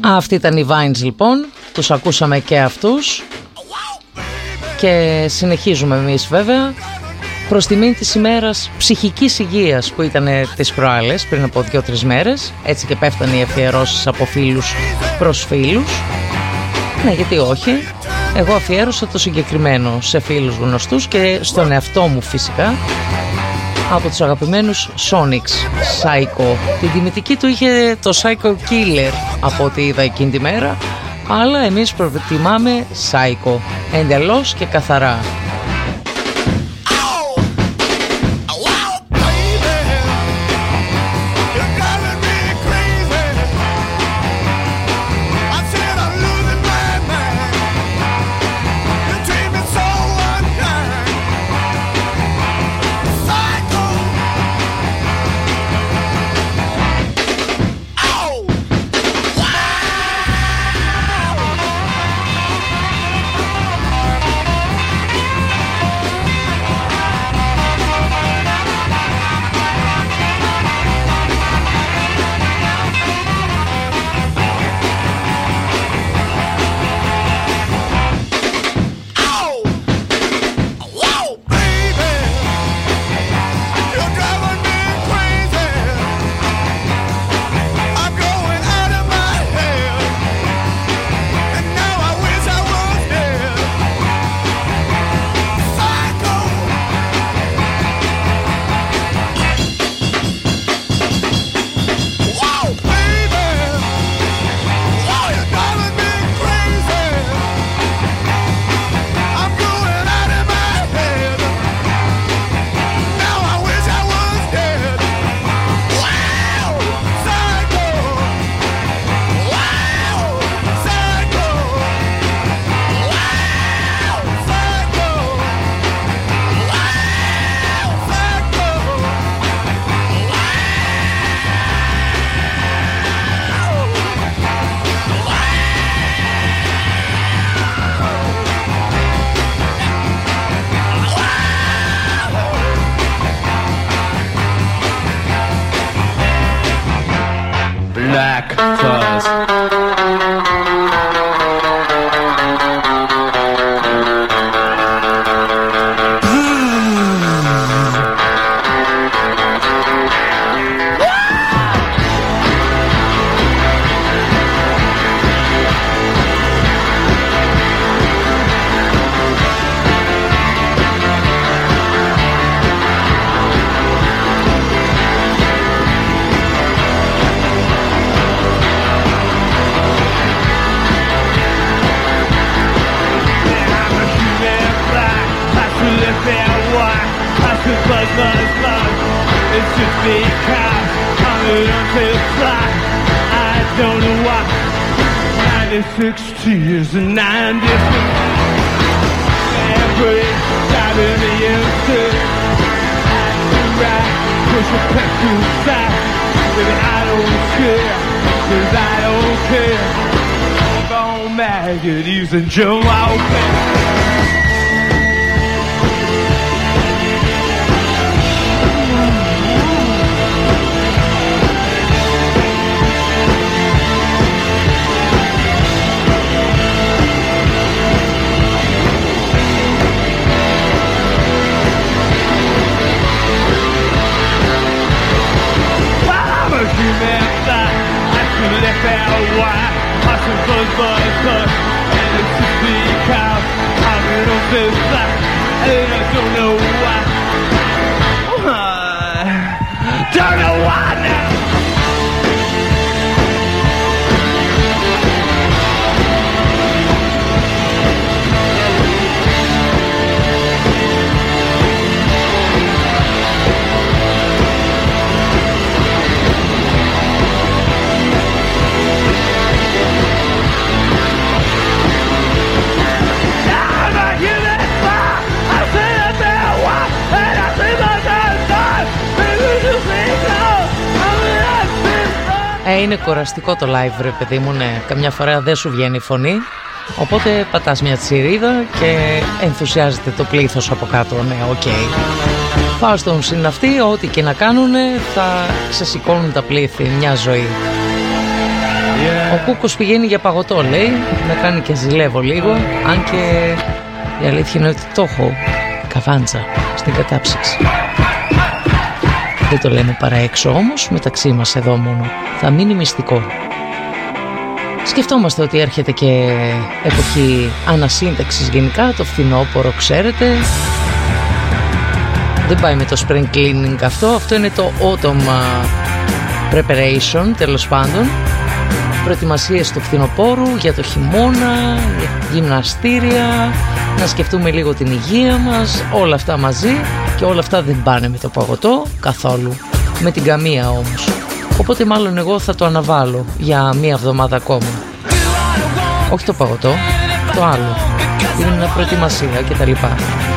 Αυτοί ήταν οι Vines λοιπόν, τους ακούσαμε και αυτούς και συνεχίζουμε εμείς βέβαια προς τιμήν της ημέρας ψυχικής υγείας που ήταν τις προάλλες πριν από 2-3 μέρες. Έτσι και πέφτανε οι αφιερώσεις από φίλους προς φίλους. Ναι, γιατί όχι. Εγώ αφιέρωσα το συγκεκριμένο σε φίλους γνωστούς και στον εαυτό μου φυσικά, από τους αγαπημένους Sonics, Psycho. Την τιμητική του είχε το Psycho Killer από ό,τι είδα εκείνη τη μέρα, αλλά εμείς προτιμάμε Psycho, εντελώς και καθαρά. Είναι κοραστικό το live ρε παιδί μου, ναι. Καμιά φορά δεν σου βγαίνει η φωνή, οπότε πατάς μια τσιρίδα και ενθουσιάζεται το πλήθος από κάτω, ναι, οκ. Πάω στον συναυτή, ό,τι και να κάνουνε θα ξεσηκώνουν τα πλήθη μια ζωή. Ο Κούκος πηγαίνει για παγωτό, λέει, να κάνει και ζηλεύω λίγο, αν και η αλήθεια είναι ότι το έχω καβάντζα στην κατάψυξη. Δεν το λέμε παρά έξω όμως, μεταξύ μας εδώ μόνο. Θα μείνει μυστικό. Σκεφτόμαστε ότι έρχεται και εποχή ανασύνταξης γενικά, το φθινόπωρο ξέρετε. Δεν πάει με το spring cleaning αυτό είναι το autumn preparation, τέλος πάντων. Προετοιμασίες του φθινοπόρου για το χειμώνα, γυμναστήρια, να σκεφτούμε λίγο την υγεία μας, όλα αυτά μαζί, και όλα αυτά δεν πάνε με το παγωτό καθόλου, με την καμία όμως. Οπότε μάλλον εγώ θα το αναβάλω για μία εβδομάδα ακόμα. Όχι το παγωτό, το άλλο, είναι μια προετοιμασία και τα λοιπά.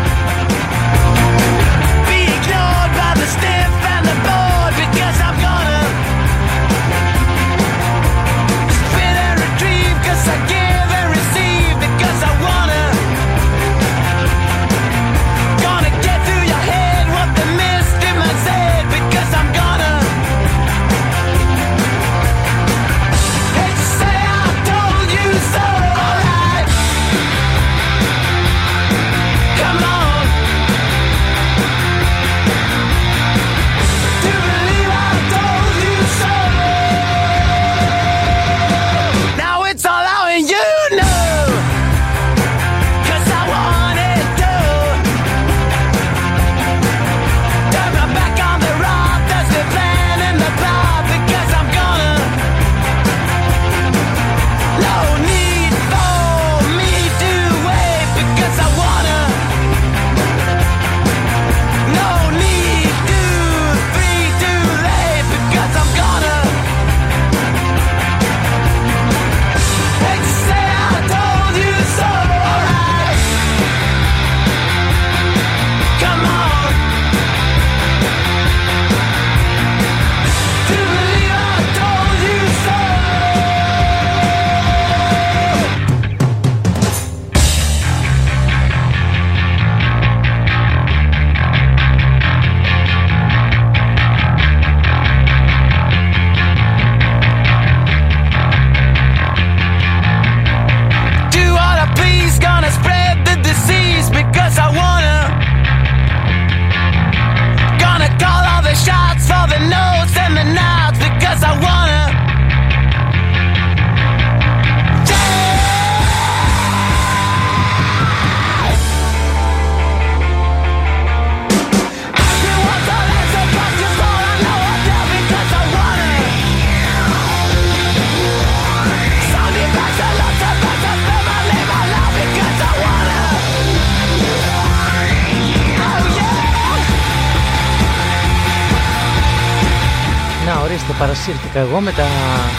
Παρασύρθηκα εγώ με τα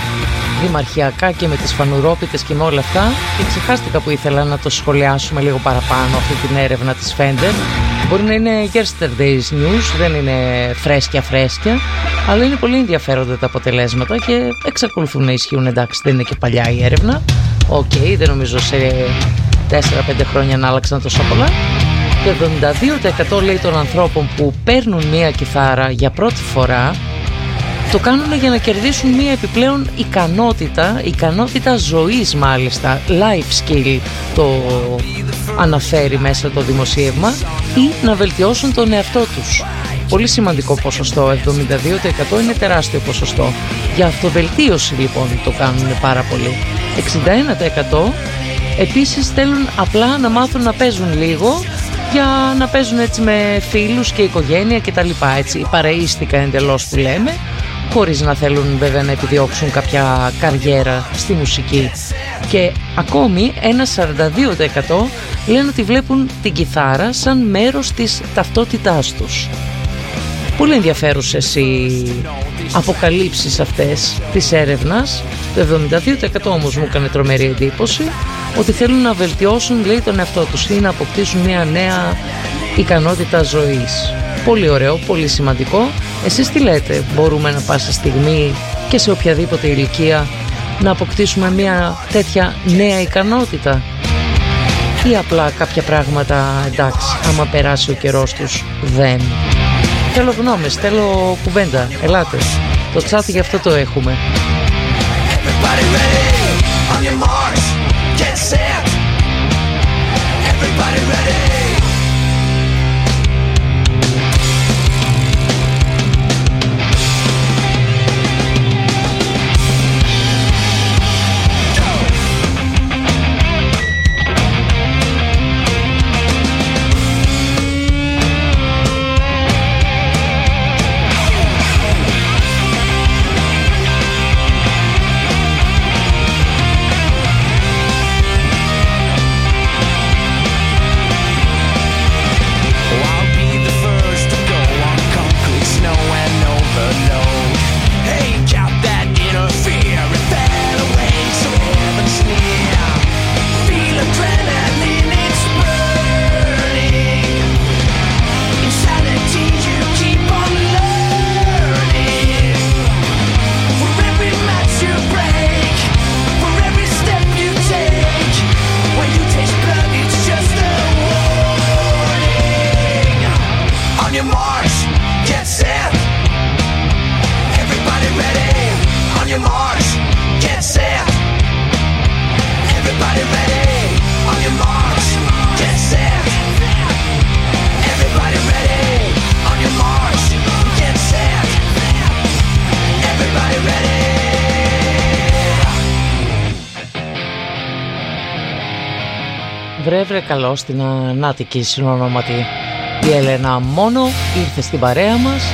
δημαρχιακά και με τις φανουρόπιτες και με όλα αυτά και ξεχάστηκα που ήθελα να το σχολιάσουμε λίγο παραπάνω αυτή την έρευνα της Fender. Μπορεί να είναι yesterday's news, δεν είναι φρέσκια, αλλά είναι πολύ ενδιαφέροντα τα αποτελέσματα και εξακολουθούν να ισχύουν. Εντάξει, δεν είναι και παλιά η έρευνα. Δεν νομίζω σε 4-5 χρόνια να άλλαξαν τόσο πολλά. Το 72% λέει των ανθρώπων που παίρνουν μία κιθάρα για πρώτη φορά το κάνουν για να κερδίσουν μία επιπλέον ικανότητα ζωής, μάλιστα, life skill το αναφέρει μέσα το δημοσίευμα, ή να βελτιώσουν τον εαυτό τους. Πολύ σημαντικό ποσοστό, 72% είναι τεράστιο ποσοστό. Για αυτοβελτίωση λοιπόν το κάνουν πάρα πολύ. 61% επίσης θέλουν απλά να μάθουν να παίζουν λίγο, για να παίζουν έτσι με φίλους και οικογένεια και τα λοιπά, έτσι παρεΐστικα εντελώς που λέμε, χωρίς να θέλουν βέβαια να επιδιώξουν κάποια καριέρα στη μουσική. Και ακόμη ένα 42% λένε ότι βλέπουν την κιθάρα σαν μέρος της ταυτότητάς τους. Πολύ ενδιαφέρουσες οι αποκαλύψεις αυτές της έρευνας. Το 72% όμως μου έκανε τρομερή εντύπωση ότι θέλουν να βελτιώσουν, λέει, τον εαυτό τους ή να αποκτήσουν μια νέα ικανότητα ζωής. Πολύ ωραίο, πολύ σημαντικό. Εσείς τι λέτε, μπορούμε να πάσα στιγμή και σε οποιαδήποτε ηλικία να αποκτήσουμε μια τέτοια νέα ικανότητα, ή απλά κάποια πράγματα, εντάξει, άμα περάσει ο καιρός τους, δεν? Θέλω γνώμες, θέλω κουβέντα, ελάτε. Το chat γι' αυτό το έχουμε. Everybody ready? On your march, get set. Everybody ready? Βρε καλώς την Ανάτικη συνονόματι. Η Έλενα Μόνο ήρθε στην παρέα μας.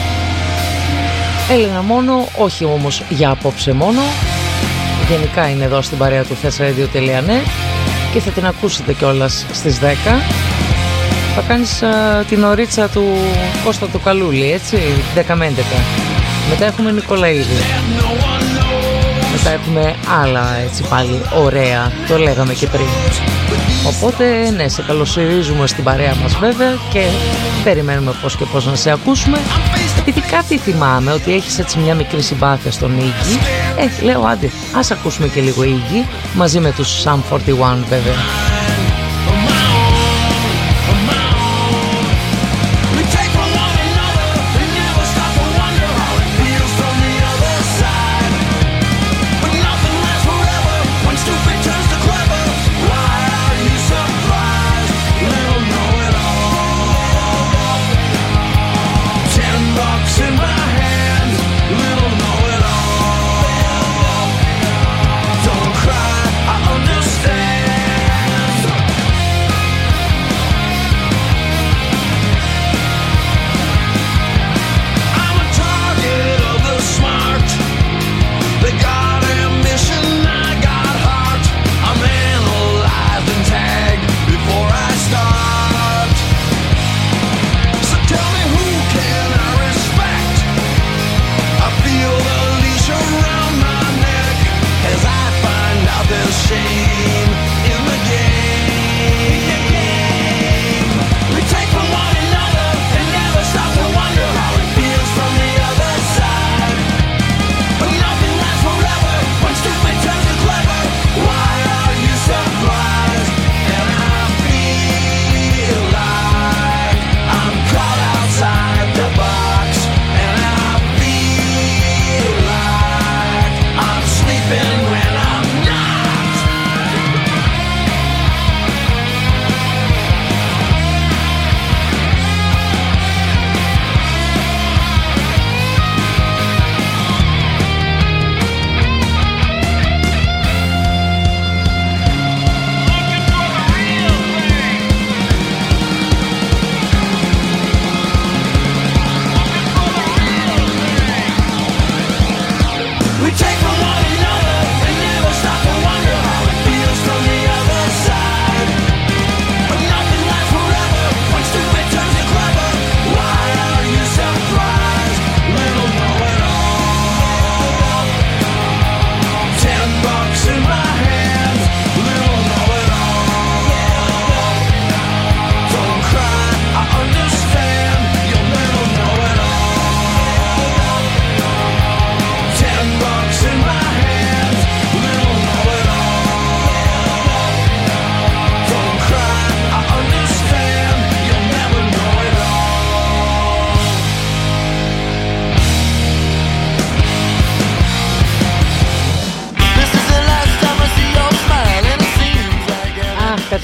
Έλενα Μόνο, όχι όμως για απόψε μόνο. Γενικά είναι εδώ στην παρέα του thesradio.net και θα την ακούσετε κιόλας στις 10. Θα κάνεις την ωρίτσα του Κώστα του Καλούλη, έτσι, 10 με 11. Μετά έχουμε Νικολαίδη. Μετά έχουμε άλλα έτσι πάλι ωραία, το λέγαμε και πριν. Οπότε ναι, σε καλωσορίζουμε στην παρέα μας βέβαια και περιμένουμε πώς και πώς να σε ακούσουμε. Επειδή κάτι θυμάμαι ότι έχεις έτσι μια μικρή συμπάθεια στον Iggy, λέω άντε, ας ακούσουμε και λίγο Iggy μαζί με τους Sum 41 βέβαια. Don't cry, I understand.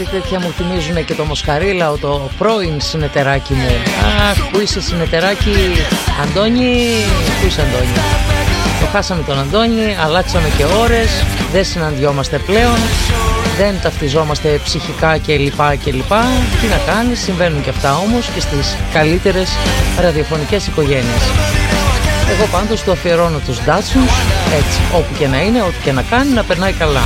τέτοια μου θυμίζουν και το Μοσχαρίλαο, το πρώην συνεταιράκι μου. Αχ, πού είσαι συνεταιράκι, Αντώνη, πού είσαι Αντώνη? Το χάσαμε τον Αντώνη, αλλάξαμε και ώρες, δεν συναντιόμαστε πλέον, δεν ταυτιζόμαστε ψυχικά κλπ. Τι να κάνεις, συμβαίνουν και αυτά όμως και στις καλύτερες ραδιοφωνικές οικογένειες. Εγώ πάντως του αφιερώνω τους Ντάτσους, έτσι, όπου και να είναι, ό,τι και να κάνει, να περνάει καλά.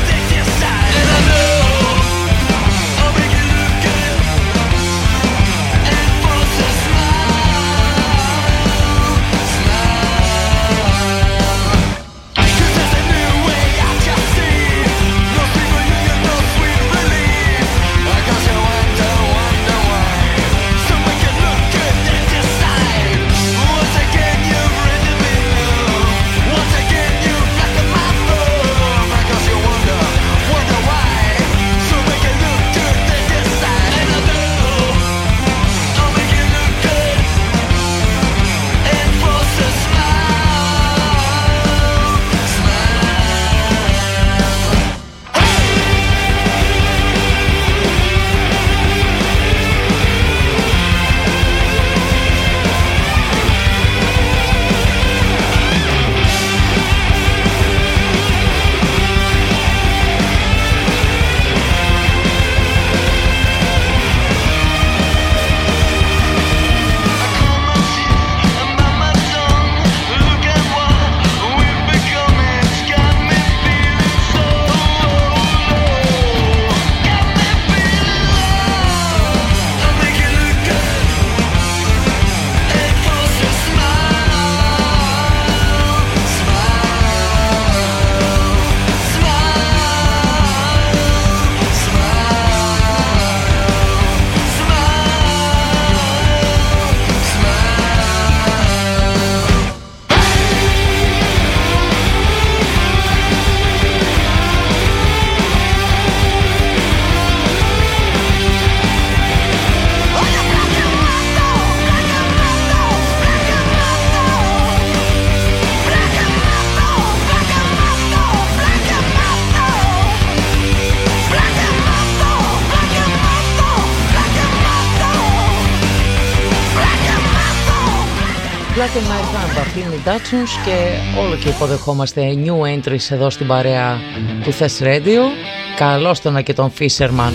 Black and White Band, αυτοί είναι οι Dachshunds και όλο και υποδεχόμαστε new entries εδώ στην παρέα του Thess Radio. Καλώς τον και τον Fisherman.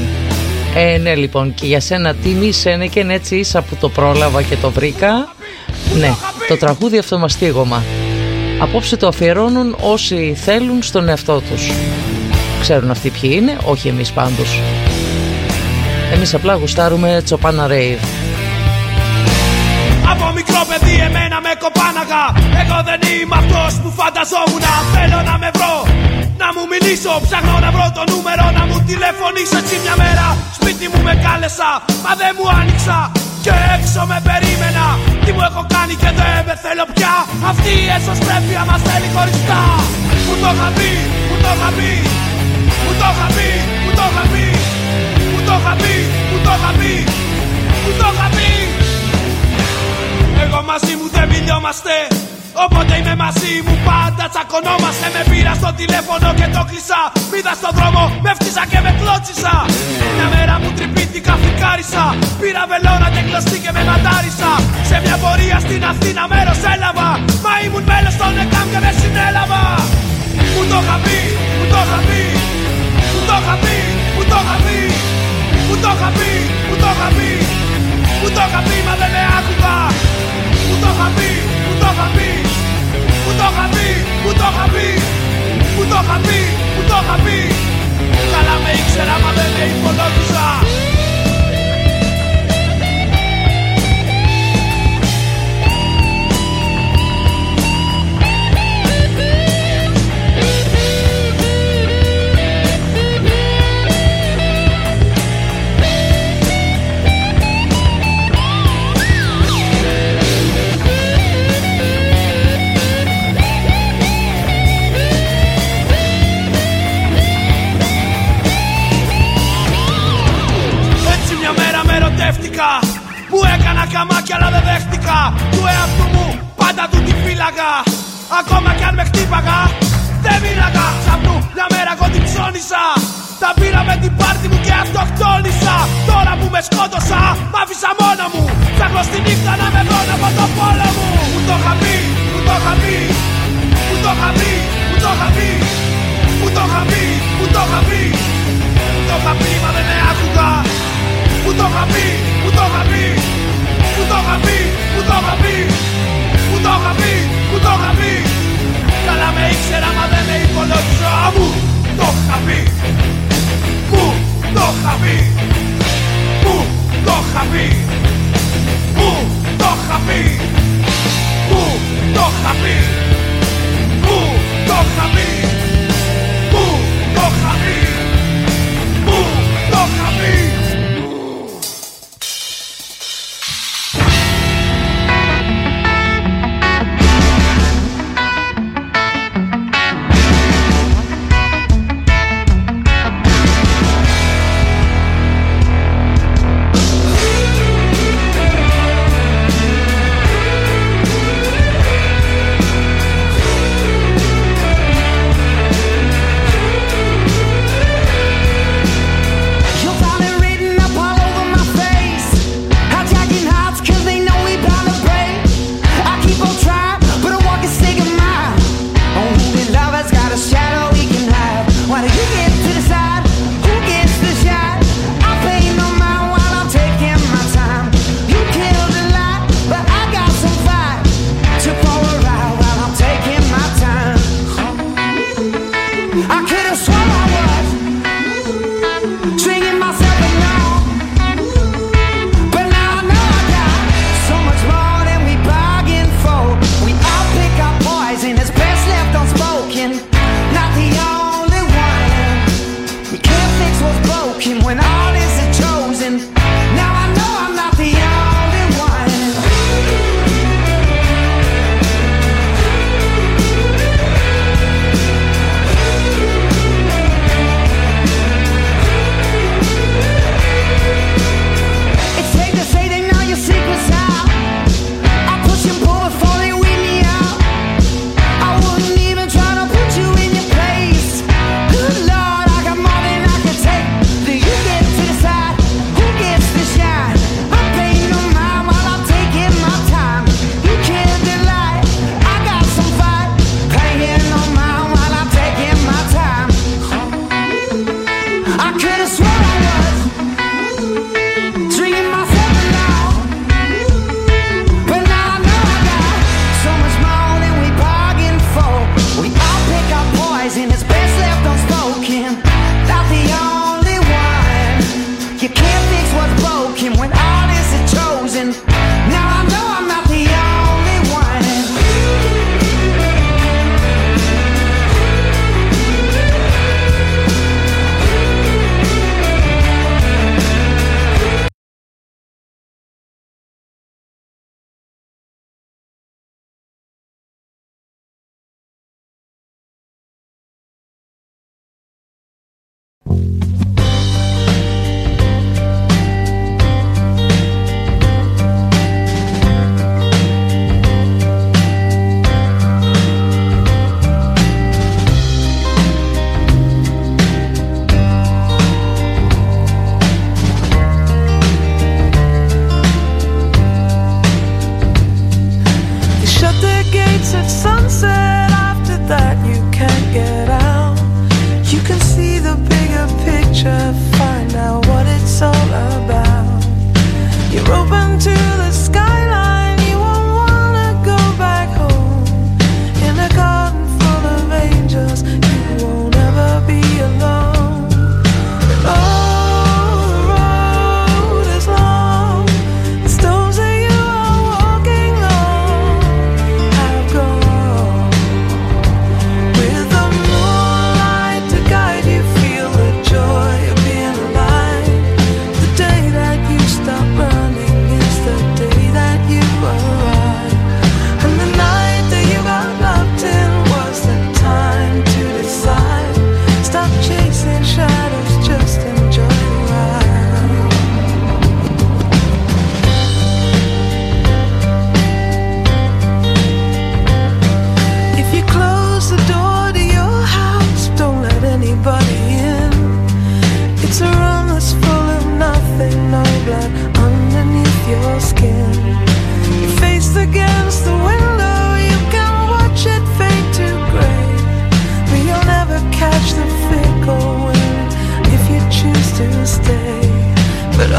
Ναι λοιπόν, και για σένα τιμή Σένεκεν, έτσι ίσα που το πρόλαβα και το βρήκα. Ναι, το τραγούδι αυτό μαστίγωμα. Απόψε το αφιερώνουν όσοι θέλουν στον εαυτό τους. Ξέρουν αυτοί ποιοι είναι, όχι εμείς πάντως. Εμείς απλά γουστάρουμε τσοπάνα rave. Από μικρό παιδί εμένα με κοπάναγα. Εγώ δεν είμαι αυτός που φανταζόμουν. Θέλω να με βρω, να μου μιλήσω. Ψάχνω να βρω το νούμερο, να μου τηλεφωνήσω. Έτσι μια μέρα σπίτι μου με κάλεσα, μα δεν μου άνοιξα. Και έξω με περίμενα. Τι μου έχω κάνει και δεν με θέλω πια. Αυτή η εσωστρέφεια μας θέλει χωριστά. Μου το είχα πει, μου το είχα πει. Μου το είχα πει, μου το είχα πει. Μου το είχα πει, μου το είχα πει. Μου το είχα πει. Εγώ μαζί μου δεν μιλιόμαστε. Όποτε είμαι μαζί μου πάντα τσακωνόμαστε. Με πήρα στο τηλέφωνο και το κλείσα. Μ' είδα στον δρόμο, με φτύσα και με κλώτσισα. Μια μέρα μου τρυπήθηκα, φρικάρισα. Πήρα βελόνα και κλωστή και με μαντάρισα. Σε μια πορεία στην Αθήνα μέρος έλαβα. Μα ήμουν μέλος των ΕΚΑΜ και με συνέλαβα. Μου το είχα πει, μου το είχα πει. Μου το είχα πει, μου το είχα πει. Μου το είχα πει, μου το είχα πει. Μου το είχα πει μα δεν με άκουγα. Μου το είχα πει, μου το είχα πει. Μου το είχα πει, μου το είχα πει. Μου το είχα πει, μου το είχα πει. Καλά με ήξερα μα δεν με υπολόγιζα. Που έκανα καμάκια αλλά δεν δέχτηκα. Του εαυτού μου πάντα του τη φύλαγα. Ακόμα κι αν με χτύπαγα δεν μίλαγα. Ξαπνού μια μέρα εγώ την ψώνισα. Τα πήρα με την πάρτι μου και αυτοκτόνησα. Τώρα που με σκότωσα, μ' άφησα μόνο μου. Ψάχνω στη νύχτα να με βρω από το πόλεμο. Μου το είχα πει, μου το είχα πει, μου το είχα πει, μου το είχα πει, μου το είχα πει, μου το είχα πει, μου το είχα πει, μα δεν με άκουγα. Μου το είχα πει, μου το είχα πει, μου το είχα πει, μου το είχα πει, μου το είχα πει, μου το είχα πει. Καλά με ήξερα μα δεν με υπολόγιζα. Μου το είχα πει, μου το είχα πει, μου το είχα πει, μου το είχα πει, μου το είχα πει, μου το είχα πει, μου το είχα πει, μου το είχα πει.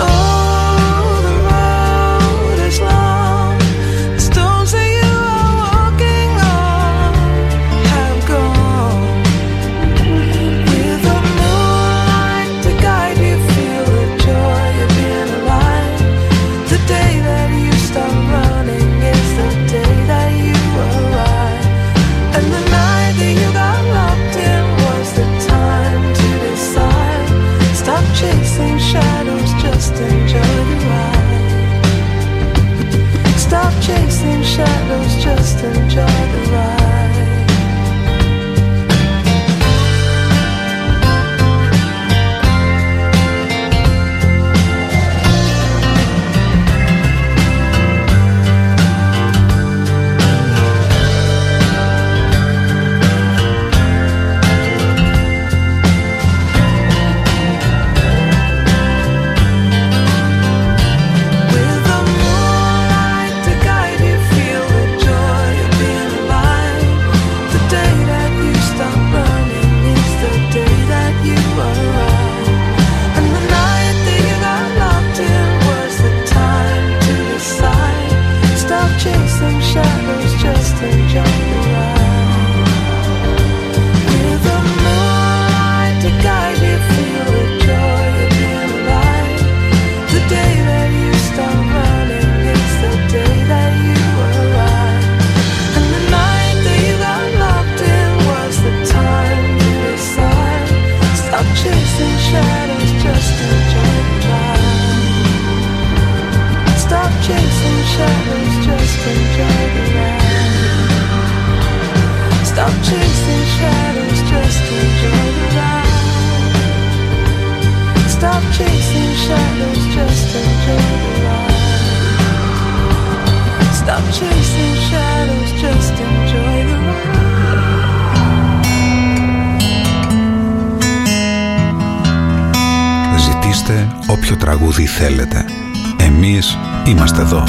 Ζητήστε όποιο τραγούδι θέλετε. Εμείς είμαστε εδώ.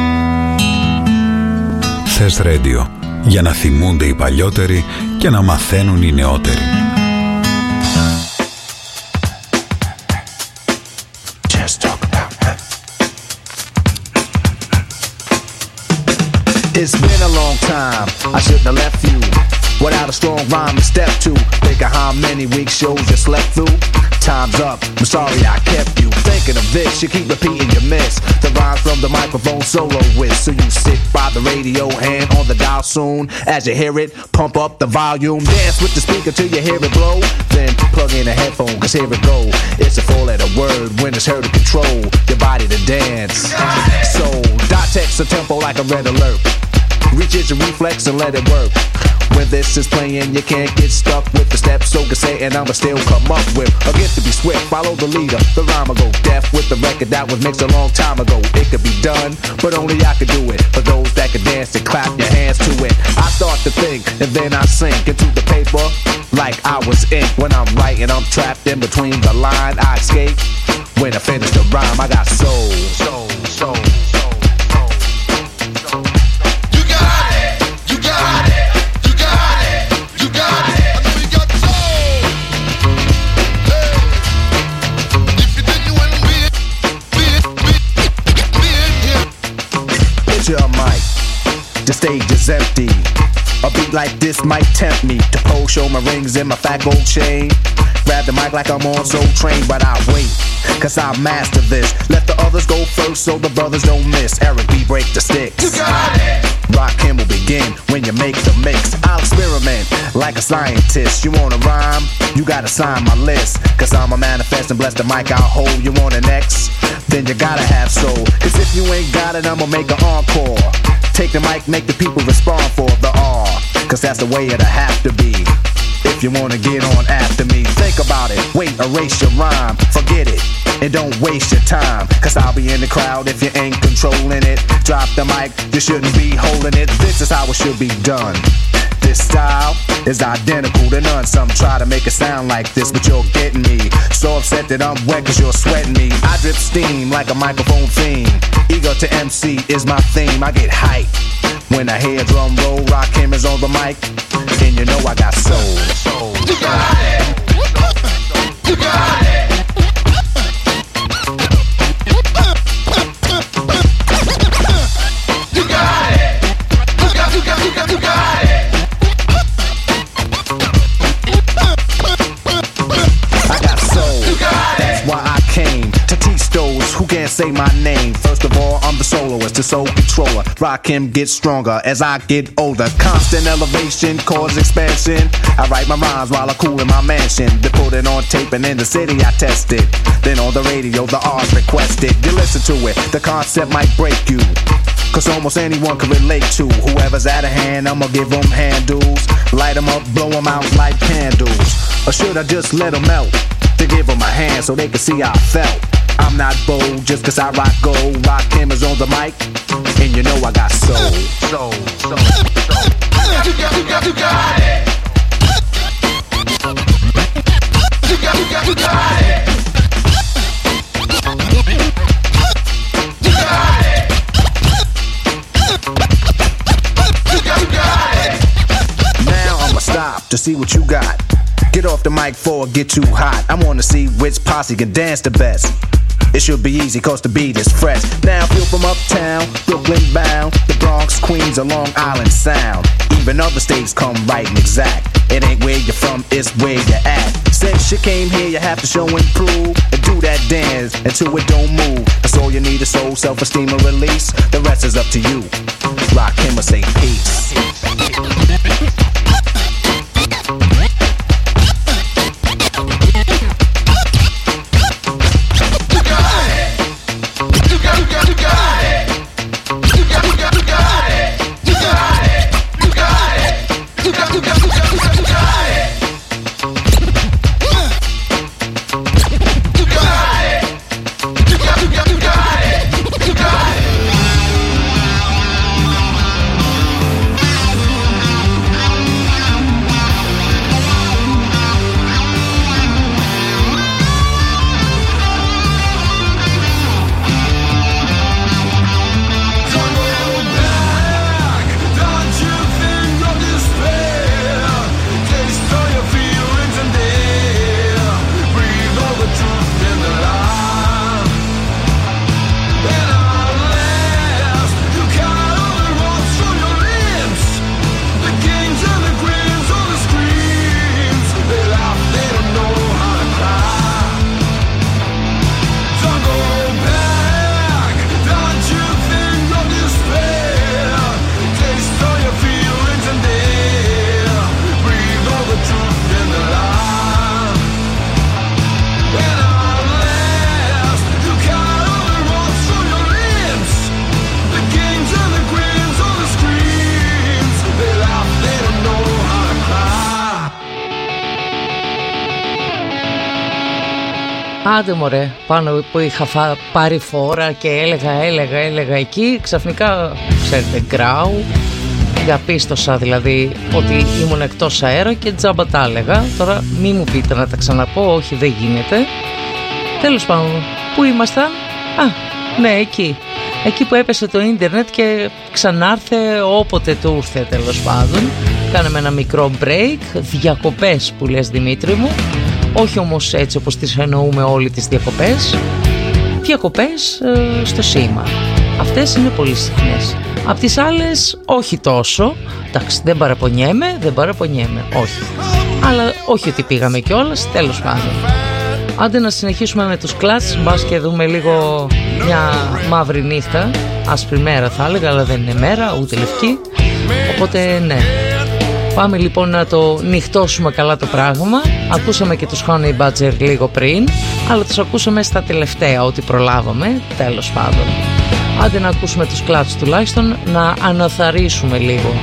Θες Radio, για να θυμούνται οι παλιότεροι και να μαθαίνουν οι νεότεροι. It's been a long time, I shouldn't have left you without a strong rhyme to step to. Think of how many weeks shows you slept through. Time's up, I'm sorry I kept you thinking of this. You keep repeating your miss the rhymes from the microphone solo with. So you sit by the radio, hand on the dial soon. As you hear it, pump up the volume. Dance with the speaker till you hear it blow. Then plug in a headphone, cause here it go. It's a four-letter word when it's heard to control your body to dance. So dot text a tempo like a red alert. Reach your reflex and let it work. When this is playing, you can't get stuck with the steps. So can say, and I'ma still come up with a gift to be swift. Follow the leader, the rhyme will go deaf with the record that was mixed a long time ago. It could be done, but only I could do it. For those that can dance and clap your hands to it. I start to think, and then I sink into the paper like I was ink. When I'm writing, I'm trapped in between the line. I escape when I finish the rhyme. I got soul, soul, soul. Your mic, the stage is empty. A beat like this might tempt me to pose, show my rings and my fat gold chain. Grab the mic like I'm on Soul Train, but I wait, cause I master this. Let the others go first so the brothers don't miss. Eric B, break the sticks. You got it. Rockin' will begin when you make the mix. I'll experiment like a scientist. You wanna rhyme? You gotta sign my list. Cause I'm a manifest and bless the mic I'll hold. You want an X? Then you gotta have soul. Cause if you ain't got it, I'ma make an encore. Take the mic, make the people respond for the R. Cause that's the way it'll have to be. If you wanna get on after me, think about it. Wait, erase your rhyme, forget it. And don't waste your time, cause I'll be in the crowd if you ain't controlling it. Drop the mic, you shouldn't be holding it. This is how it should be done. This style is identical to none. Some try to make it sound like this, but you're getting me so upset that I'm wet cause you're sweating me. I drip steam like a microphone fiend. Ego to MC is my theme. I get hype when I hear drum roll. Rakim is on the mic, and you know I got soul. You got it. You got it. say my name. First of all, I'm the soloist, the soul controller. Rakim gets stronger as I get older. Constant elevation, cause expansion. I write my rhymes while I cool in my mansion. They put it on tape and in the city I test it. Then on the radio, the R's requested. You listen to it, the concept might break you. Cause almost anyone can relate to. Whoever's out of hand, I'ma give them handles. Light them up, blow them out like candles. Or should I just let them melt? To give them a hand so they can see how I felt. I'm not bold just cause I rock gold. Rakim is on the mic, and you know I got soul. Soul. You got it. You got it. You got it. Now I'ma stop to see what you got. Get off the mic before it get too hot. I wanna see which posse can dance the best. It should be easy cause the beat is fresh. Now feel from uptown, Brooklyn bound, the Bronx, Queens, or Long Island Sound. Even other states come right and exact. It ain't where you're from, it's where you're at. Since you came here, you have to show and prove. And do that dance until it don't move. That's all you need is soul, self-esteem, and release. The rest is up to you. Rakim or say peace. Άντε μωρέ, πάνω που είχα πάρει φόρα και έλεγα εκεί, ξαφνικά, ξέρετε, γκράου, διαπίστωσα δηλαδή ότι ήμουν εκτός αέρα και τζάμπα τα έλεγα. Τώρα μη μου πείτε να τα ξαναπώ, όχι δεν γίνεται. Τέλος πάντων, πού ήμασταν? Ναι, εκεί που έπεσε το ίντερνετ και ξανάρθε όποτε του ήρθε, τέλος πάντων. Κάναμε ένα μικρό break, διακοπές που λες Δημήτρη μου. Όχι όμως έτσι όπως τις εννοούμε όλοι τις διακοπές. Διακοπές στο σήμα. Αυτές είναι πολύ συχνές. Απ' τις άλλες όχι τόσο. Εντάξει, δεν παραπονιέμαι, όχι. Αλλά όχι ότι πήγαμε κιόλας, τέλος πάντων. Άντε να συνεχίσουμε με τους Clutch, μπας και δούμε λίγο μια μαύρη νύχτα. Άσπρη μέρα θα έλεγα, αλλά δεν είναι μέρα, ούτε λευκή. Οπότε ναι. Πάμε λοιπόν να το νυχτώσουμε καλά το πράγμα. Ακούσαμε και τους Honey Badger λίγο πριν, αλλά τους ακούσαμε στα τελευταία, ό,τι προλάβαμε, τέλος πάντων. Άντε να ακούσουμε τους Clutch τουλάχιστον, να αναθαρρύσουμε λίγο.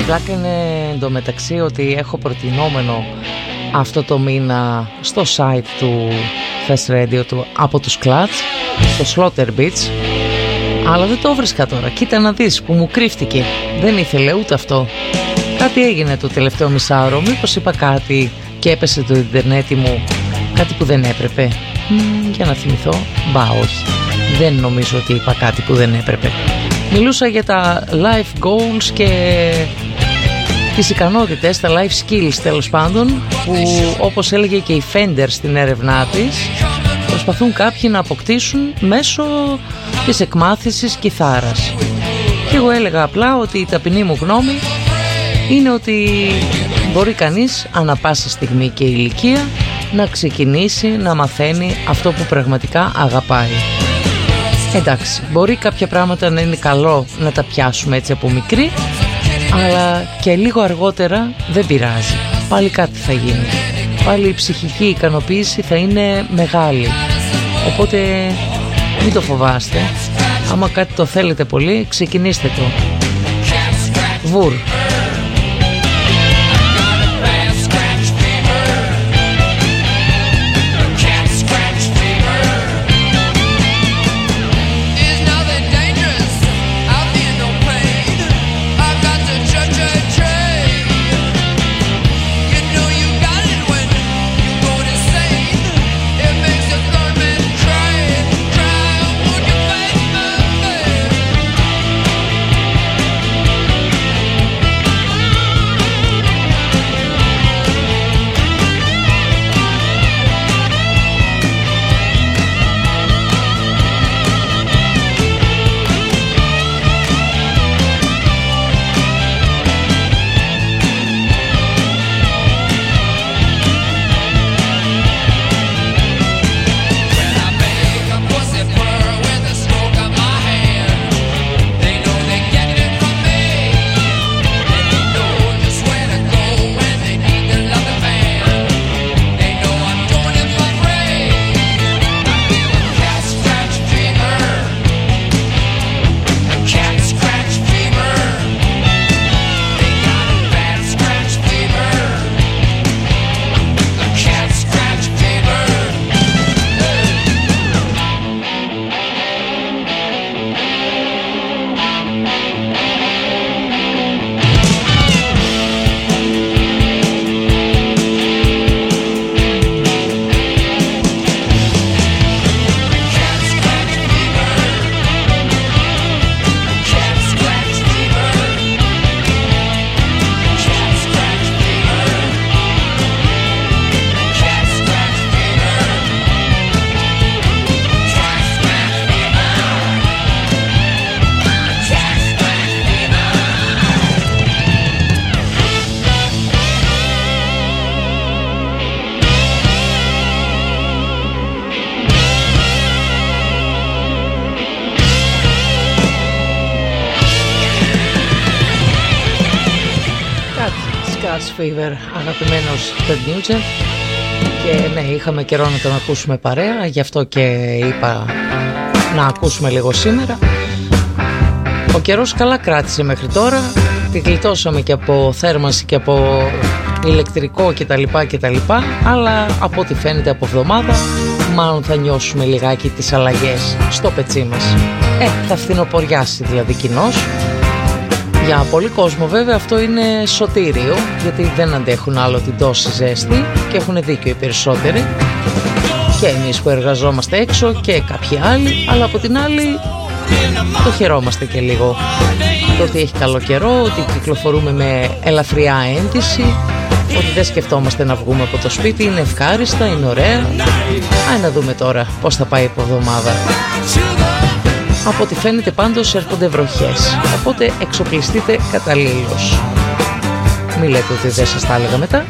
πλάκα είναι εντωμεταξύ ότι έχω προτινόμενο αυτό το μήνα στο site του Fest Radio του από τους Clutch, στο Slaughter Beach, αλλά δεν το βρίσκα τώρα. Κοίτα να δεις που μου κρύφτηκε. Δεν ήθελε ούτε αυτό. Κάτι έγινε το τελευταίο μισάωρο. Μήπως είπα κάτι και έπεσε το ιντερνέτι μου, κάτι που δεν έπρεπε. Για να θυμηθώ. Μπα, όχι. Δεν νομίζω ότι είπα κάτι που δεν έπρεπε. Μιλούσα για τα life goals και τις ικανότητες, τα life skills τέλος πάντων, που όπως έλεγε και η Fender στην έρευνά της, προσπαθούν κάποιοι να αποκτήσουν μέσω της εκμάθησης κιθάρας. Και εγώ έλεγα απλά ότι η ταπεινή μου γνώμη είναι ότι μπορεί κανείς ανά πάσα στιγμή και ηλικία να ξεκινήσει να μαθαίνει αυτό που πραγματικά αγαπάει. Εντάξει, μπορεί κάποια πράγματα να είναι καλό να τα πιάσουμε έτσι από μικρή, αλλά και λίγο αργότερα δεν πειράζει. Πάλι κάτι θα γίνει. Πάλι η ψυχική ικανοποίηση θα είναι μεγάλη. Οπότε μην το φοβάστε. Άμα κάτι το θέλετε πολύ, ξεκινήστε το. Βουρ. Fever, αγαπημένος Ted Nugent. Και ναι, είχαμε καιρό να τον ακούσουμε παρέα, γι' αυτό και είπα να ακούσουμε λίγο σήμερα. Ο καιρός καλά κράτησε μέχρι τώρα, τη γλιτώσαμε και από θέρμανση και από ηλεκτρικό κτλ, αλλά από ό,τι φαίνεται από εβδομάδα μάλλον θα νιώσουμε λιγάκι τις αλλαγές στο πετσί μας. Θα φθινοποριάσει δηλαδή κοινώς. Για πολύ κόσμο βέβαια αυτό είναι σωτήριο, γιατί δεν αντέχουν άλλο την τόση ζέστη και έχουν δίκιο οι περισσότεροι, και εμείς που εργαζόμαστε έξω και κάποιοι άλλοι, αλλά από την άλλη το χαιρόμαστε και λίγο. Το ότι έχει καλό καιρό, ότι κυκλοφορούμε με ελαφριά έντυση, ότι δεν σκεφτόμαστε να βγούμε από το σπίτι, είναι ευχάριστα, είναι ωραία. Να δούμε τώρα πώς θα πάει η εβδομάδα. Από ό,τι φαίνεται πάντως έρχονται βροχές, οπότε εξοπλιστείτε καταλήλως. Μη λέτε ότι δεν σας τα έλεγα μετά.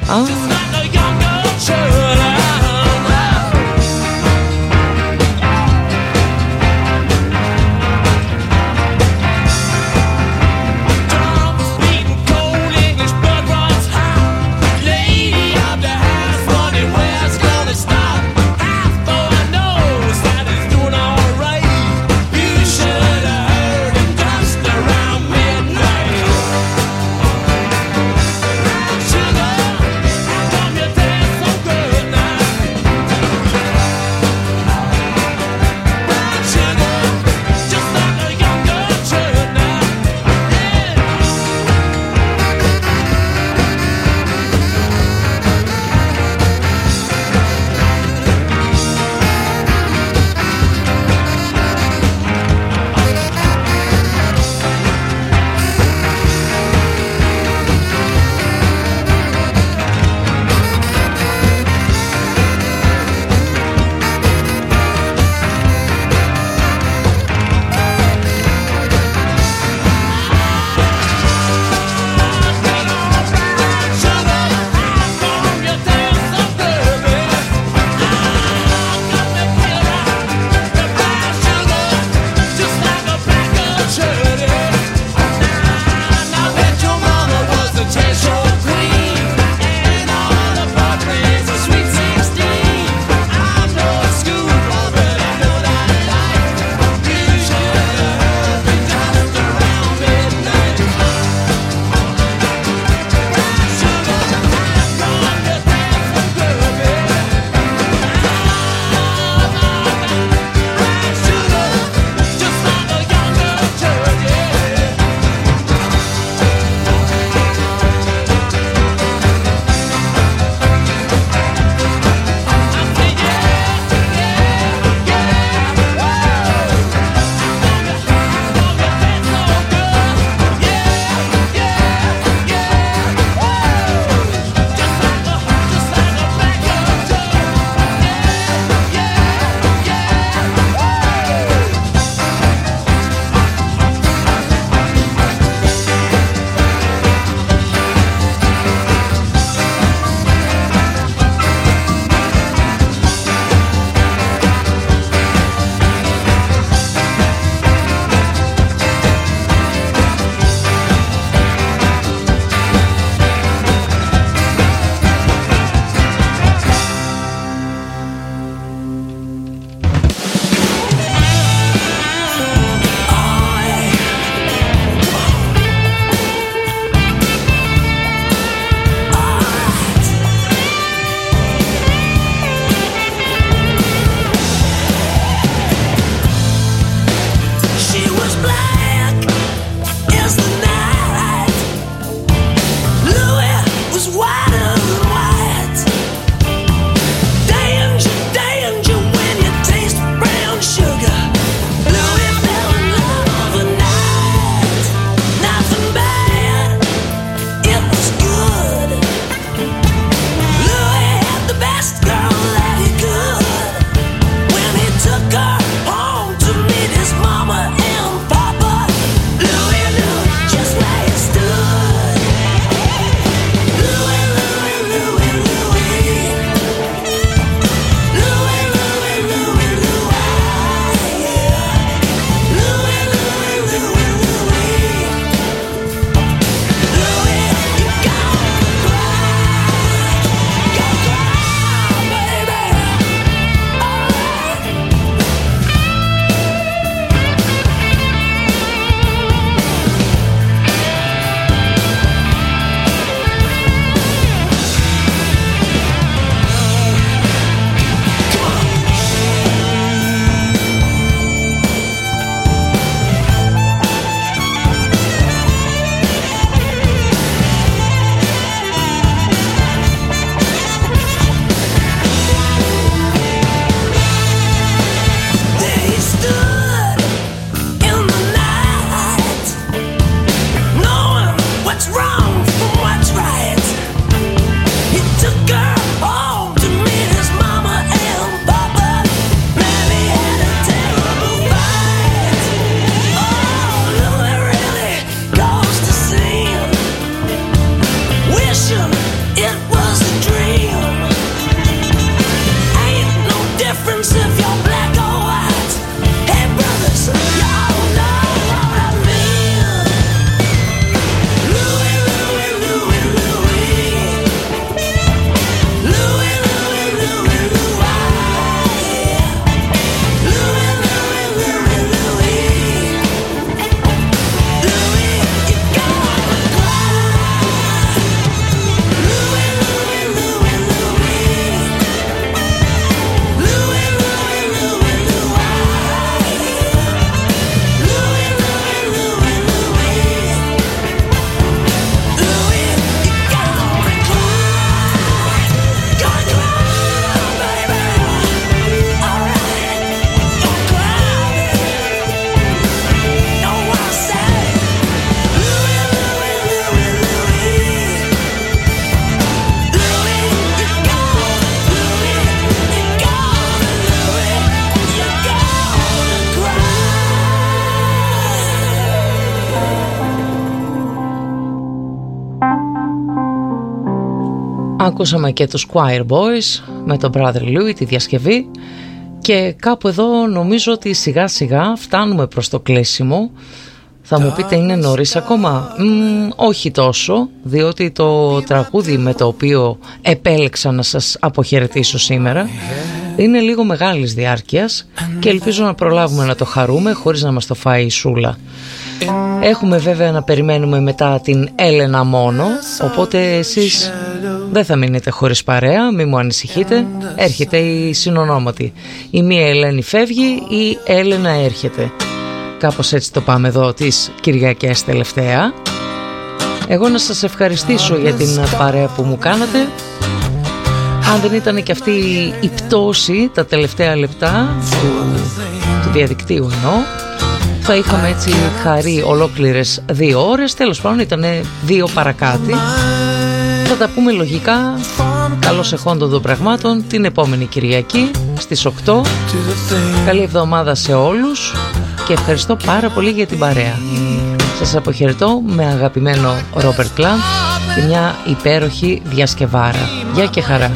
Ακούσαμε και τους Choir Boys με τον Brother Louie, τη διασκευή, και κάπου εδώ νομίζω ότι σιγά σιγά φτάνουμε προς το κλείσιμο. Θα μου πείτε, είναι νωρίς ακόμα? Όχι τόσο, διότι το τραγούδι με το οποίο επέλεξα να σας αποχαιρετήσω σήμερα είναι λίγο μεγάλης διάρκειας και ελπίζω να προλάβουμε να το χαρούμε χωρίς να μας το φάει η σούλα. Έχουμε βέβαια να περιμένουμε μετά την Έλενα μόνο, οπότε εσείς δεν θα μείνετε χωρίς παρέα, μη μου ανησυχείτε. Έρχεται η συνονόματη. Η μία Ελένη φεύγει, η Έλενα έρχεται. Κάπως έτσι το πάμε εδώ τις Κυριακές τελευταία. Εγώ να σας ευχαριστήσω για την παρέα που μου κάνατε. Αν δεν ήταν και αυτή η πτώση τα τελευταία λεπτά του διαδικτύου εννοώ, θα είχαμε έτσι χαρεί ολόκληρες 2 ώρες. Τέλος πάντων ήταν 2 παρακάτι. Θα τα πούμε λογικά, καλώς εχόντων των πραγμάτων, την επόμενη Κυριακή στις 8. Καλή εβδομάδα σε όλους και ευχαριστώ πάρα πολύ για την παρέα. Σας αποχαιρετώ με αγαπημένο Ρόμπερτ Πλαντ και μια υπέροχη διασκευάρα. Γεια και χαρά.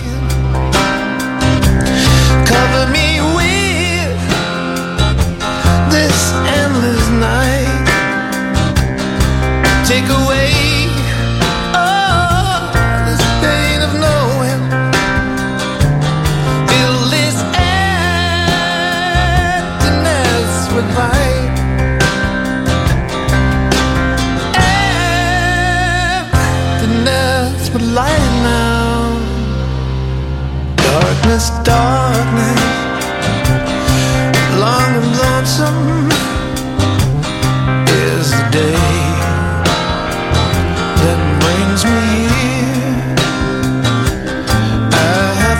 Take away all this pain of knowing. Fill this emptiness with light. Emptiness with light now. Darkness, darkness. Long and lonesome is the day that brings me here. I have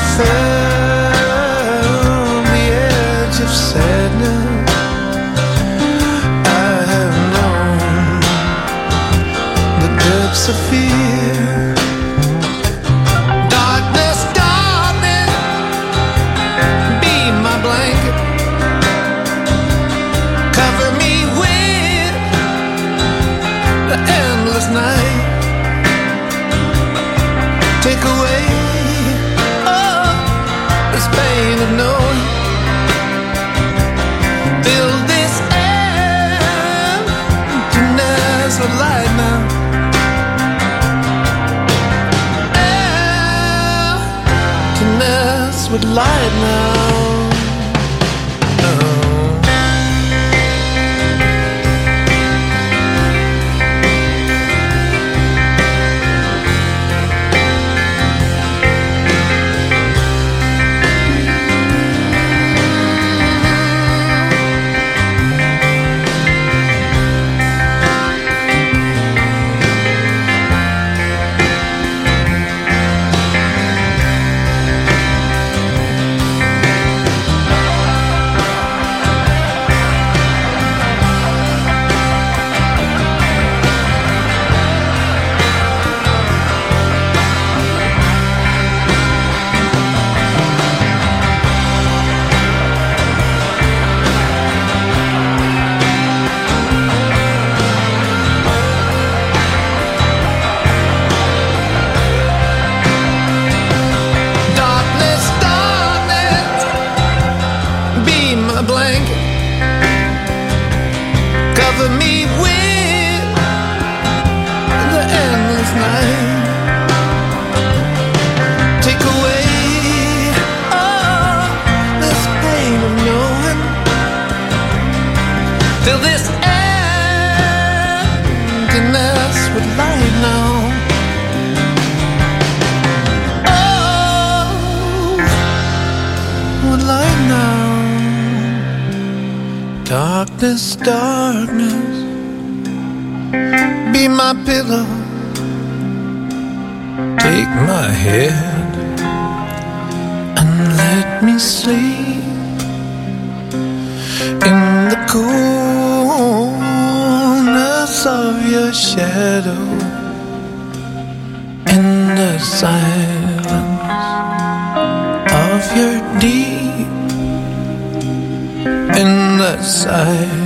found the edge of sadness. I have known the depths of fear. Darkness, darkness, be my blanket. Cover me with the endless night. Take away all this pain of knowing. Fill this emptiness with light now. Emptiness with light now. Fill this emptiness with light now. Oh, with light now. Darkness, darkness, be my pillow. Take my head and let me sleep in the coolness of your shadow, in the silence of your deep, in the silence